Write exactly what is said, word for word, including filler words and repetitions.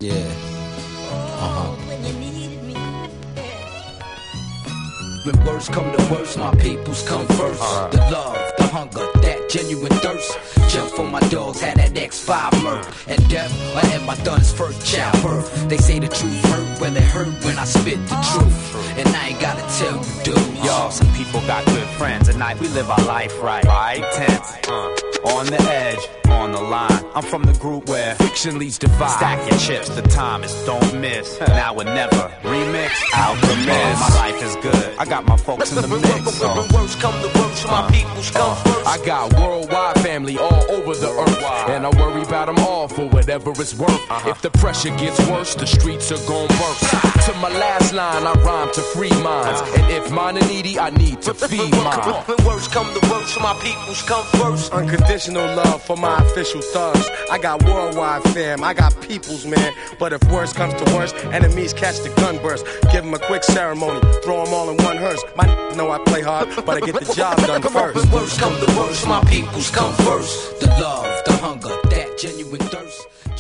Yeah. Uh-huh. When words come to worst, my peoples come first. Uh-huh. The love, the hunger, that genuine thirst. Jump for my dogs, had that X five murk. And death, I had my son's first childbirth. They say the truth hurt, well it hurt when I spit the truth. And I ain't gotta tell you, dude. Yo, some people got good friends. At night we live our life right. Right, tense. Uh, on the edge, on the line. I'm from the group where fiction leads to vibe. Stack your chips, the time is don't miss. Now or never. Remix, Alchemist. My life is good. I got my folks in the mix. So. When words come to worst, my peoples come first. I got worldwide family all over the earth, and I worry about them all for whatever it's worth. Uh-huh. If the pressure gets worse, the streets are gon' burst. To my last line, I rhyme to free minds, and if mine are needy, I need to feed mine. When words come to worst, my peoples come first. Unconditional love for my official thugs. I got worldwide fam, I got peoples, man. But if worse comes to worse, enemies catch the gun burst. Give them a quick ceremony, throw them all in one hearse. My know I play hard, but I get the job done first. When words come to worst, my peoples come first. The love, the hunger, that genuine thirst.